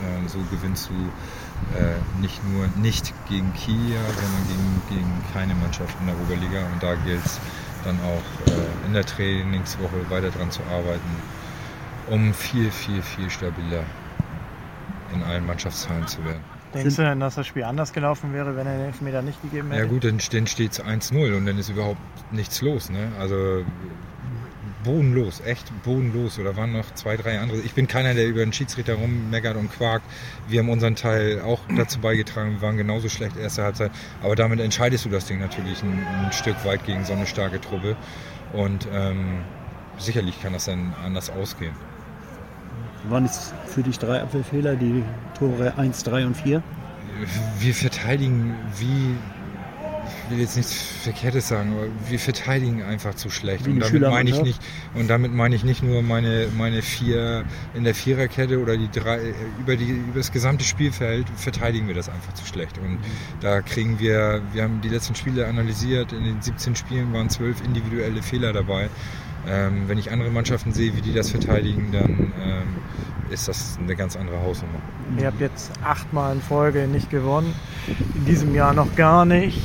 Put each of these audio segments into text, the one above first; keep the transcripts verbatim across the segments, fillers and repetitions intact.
Äh, so gewinnst du äh, nicht nur nicht gegen Kia, sondern gegen, gegen keine Mannschaft in der Oberliga. Und da gilt es dann auch äh, in der Trainingswoche weiter dran zu arbeiten, um viel, viel, viel stabiler in allen Mannschaftsteilen zu werden. Denkst du denn, dass das Spiel anders gelaufen wäre, wenn er den Elfmeter nicht gegeben hätte? Ja gut, dann, dann steht es eins null und dann ist überhaupt nichts los. Ne? Also bodenlos, echt bodenlos. Oder waren noch zwei, drei andere. Ich bin keiner, der über den Schiedsrichter rummeckert und quakt. Wir haben unseren Teil auch dazu beigetragen. Wir waren genauso schlecht erste Halbzeit. Aber damit entscheidest du das Ding natürlich ein, ein Stück weit gegen so eine starke Truppe. Und ähm, sicherlich kann das dann anders ausgehen. Waren es für dich drei Abwehrfehler, die Tore eins, drei und vier? Wir verteidigen wie, ich will jetzt nichts Verkehrtes sagen, aber wir verteidigen einfach zu schlecht. Und damit meine ich nicht, und damit meine ich nicht nur meine, meine vier in der Viererkette oder die drei, über, die, über das gesamte Spielfeld verteidigen wir das einfach zu schlecht. Und mhm. da kriegen wir, wir haben die letzten Spiele analysiert, in den siebzehn Spielen waren zwölf individuelle Fehler dabei. Ähm, wenn ich andere Mannschaften sehe, wie die das verteidigen, dann ähm, ist das eine ganz andere Hausnummer. Ihr habt jetzt achtmal in Folge nicht gewonnen, in diesem Jahr noch gar nicht.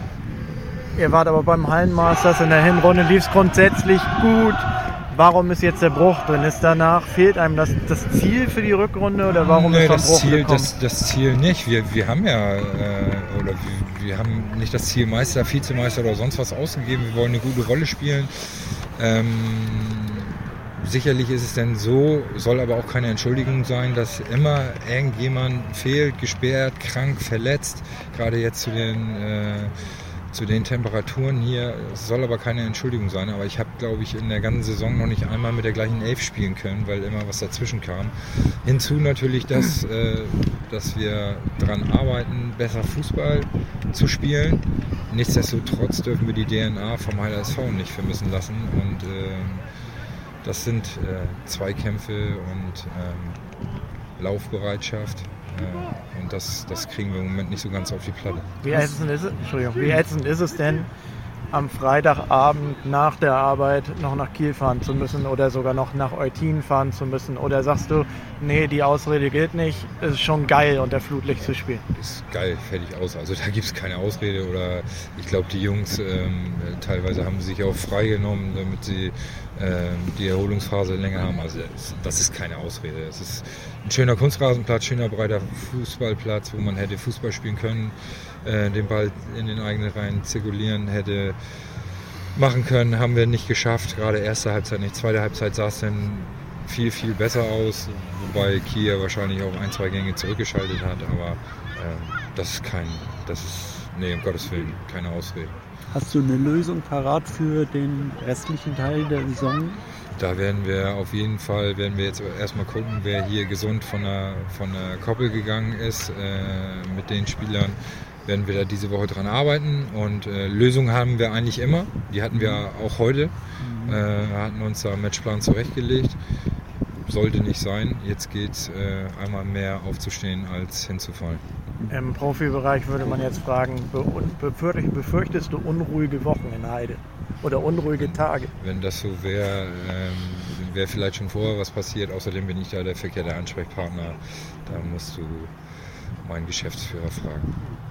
Ihr wart aber beim Hallenmasters, in der Hinrunde lief es grundsätzlich gut. Warum ist jetzt der Bruch drin? Ist danach, fehlt einem das, das Ziel für die Rückrunde oder warum nee, ist der das Bruch Ziel, gekommen? das, das Ziel nicht. Wir, wir haben ja, äh, oder wir, wir haben nicht das Ziel Meister, Vizemeister oder sonst was ausgegeben. Wir wollen eine gute Rolle spielen. Ähm, sicherlich ist es denn so, soll aber auch keine Entschuldigung sein, dass immer irgendjemand fehlt, gesperrt, krank, verletzt. Gerade jetzt zu den, äh, zu den Temperaturen hier. Es soll aber keine Entschuldigung sein. Aber ich habe, glaube ich, in der ganzen Saison noch nicht einmal mit der gleichen Elf spielen können, weil immer was dazwischen kam. Hinzu natürlich, dass, äh, dass wir daran arbeiten, besser Fußball zu spielen. Nichtsdestotrotz dürfen wir die D N A vom H S V nicht vermissen lassen und äh, das sind äh, Zweikämpfe und ähm, Laufbereitschaft äh, und das, das kriegen wir im Moment nicht so ganz auf die Platte. Wie ätzend ist es, Entschuldigung, wie ätzend ist es denn, am Freitagabend nach der Arbeit noch nach Kiel fahren zu müssen oder sogar noch nach Eutin fahren zu müssen? Oder sagst du, nee, die Ausrede gilt nicht, es ist schon geil, unter Flutlicht zu spielen? Ist geil, fertig aus. Also da gibt es keine Ausrede. Oder ich glaube, die Jungs ähm, teilweise haben sich auch freigenommen, damit sie ähm, die Erholungsphase länger haben. Also das, das ist keine Ausrede. Es ist ein schöner Kunstrasenplatz, schöner breiter Fußballplatz, wo man hätte Fußball spielen können, äh, den Ball in den eigenen Reihen zirkulieren hätte machen können, haben wir nicht geschafft. Gerade erste Halbzeit nicht. Zweite Halbzeit sah es dann viel, viel besser aus, wobei Kiel wahrscheinlich auch ein, zwei Gänge zurückgeschaltet hat, aber äh, das ist kein, das ist, nee, um Gottes Willen, keine Ausrede. Hast du eine Lösung parat für den restlichen Teil der Saison? Da werden wir auf jeden Fall, werden wir jetzt erstmal gucken, wer hier gesund von der, von der Koppel gegangen ist, äh, mit den Spielern. Werden wir da diese Woche dran arbeiten und äh, Lösungen haben wir eigentlich immer. Die hatten wir auch heute. Mhm. Äh, hatten uns da einen Matchplan zurechtgelegt. Sollte nicht sein. Jetzt geht es äh, einmal mehr aufzustehen als hinzufallen. Im Profibereich würde man jetzt fragen, befürchtest du unruhige Wochen in Heide oder unruhige Tage? Wenn das so wäre, ähm, wäre vielleicht schon vorher was passiert. Außerdem bin ich da der verkehrte Ansprechpartner. Da musst du meinen Geschäftsführer fragen.